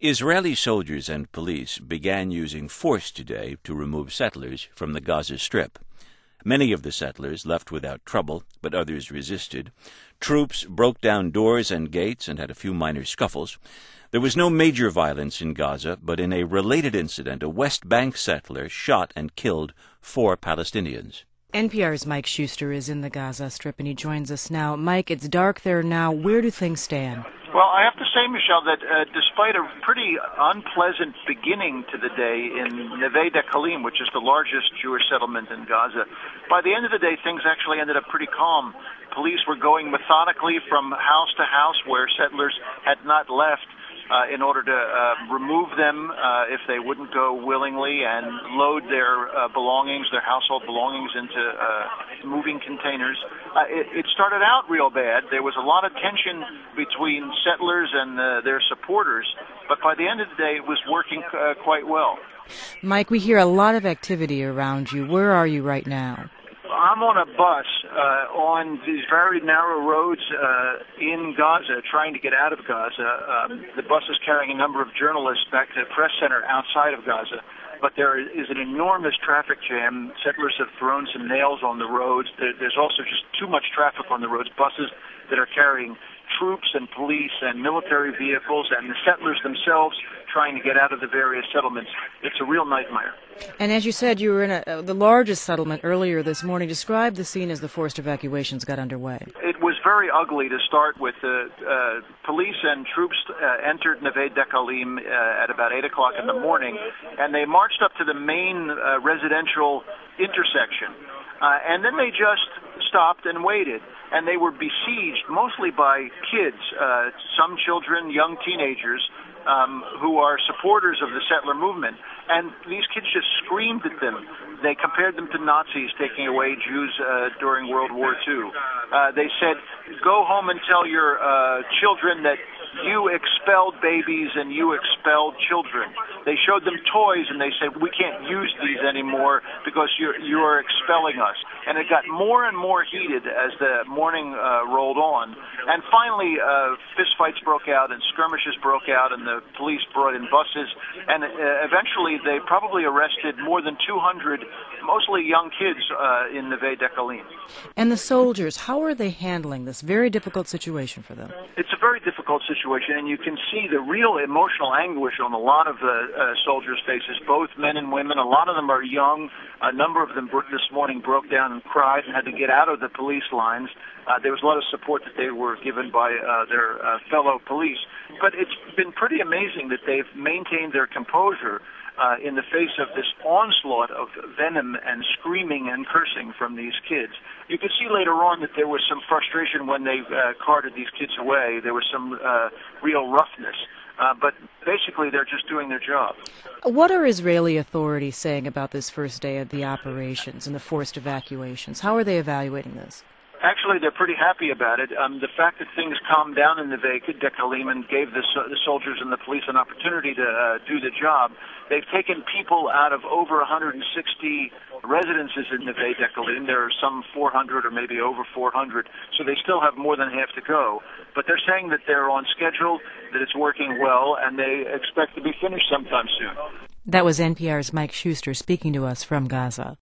Israeli soldiers and police began using force today to remove settlers from the Gaza Strip. Many of the settlers left without trouble, but others resisted. Troops broke down doors and gates and had a few minor scuffles. There was no major violence in Gaza, but in a related incident, a West Bank settler shot and killed 4 Palestinians. NPR's Mike Schuster is in the Gaza Strip, and he joins us now. Mike, it's dark there now. Where do things stand? Well, I have to say, Michelle, that despite a pretty unpleasant beginning to the day in Neve Dekalim, which is the largest Jewish settlement in Gaza, by the end of the day, things actually ended up pretty calm. Police were going methodically from house to house where settlers had not left in order to remove them if they wouldn't go willingly and load their belongings, their household belongings into moving containers. It started out real bad. There was a lot of tension between settlers and their supporters, but by the end of the day, it was working quite well. Mike, we hear a lot of activity around you. Where are you right now? I'm on a bus on these very narrow roads in Gaza, trying to get out of Gaza. The bus is carrying a number of journalists back to the press center outside of Gaza, but there is an enormous traffic jam. Settlers have thrown some nails on the roads. There's also just too much traffic on the roads, buses that are carrying troops and police and military vehicles, and the settlers themselves trying to get out of the various settlements. It's a real nightmare. And as you said, you were in the largest settlement earlier this morning. Describe the scene as the forced evacuations got underway. It was very ugly to start with. Police and troops entered Neve Dekalim at about 8 o'clock in the morning, and they marched up to the main residential intersection. And then they just stopped and waited, and they were besieged mostly by kids, some children, young teenagers, who are supporters of the settler movement. And these kids just screamed at them. They compared them to Nazis taking away Jews during World War II. They said, go home and tell your children that you expelled babies and you expelled children. They showed them toys and they said, we can't use these anymore because you're expelling us. And it got more and more heated as the morning rolled on. And finally, fistfights broke out and skirmishes broke out, and the police brought in buses. And eventually they probably arrested more than 200, mostly young kids in Neve Dekalim. And the soldiers, how are they handling this very difficult situation for them? It's a very difficult situation, and you can see the real emotional anguish on a lot of the soldiers' faces, both men and women. A lot of them are young. A number of them this morning broke down and cried and had to get out of the police lines. There was a lot of support that they were given by their fellow police. But it's been pretty amazing that they've maintained their composure in the face of this onslaught of venom and screaming and cursing from these kids. You could see later on that there was some frustration when they carted these kids away. There was some real roughness. But basically, they're just doing their job. What are Israeli authorities saying about this first day of the operations and the forced evacuations? How are they evaluating this? Actually, they're pretty happy about it. The fact that things calmed down in Neve Dekalim and gave the soldiers and the police an opportunity to do the job. They've taken people out of over 160 residences in Neve Dekalim. There are some 400 or maybe over 400, so they still have more than half to go. But they're saying that they're on schedule, that it's working well, and they expect to be finished sometime soon. That was NPR's Mike Schuster speaking to us from Gaza.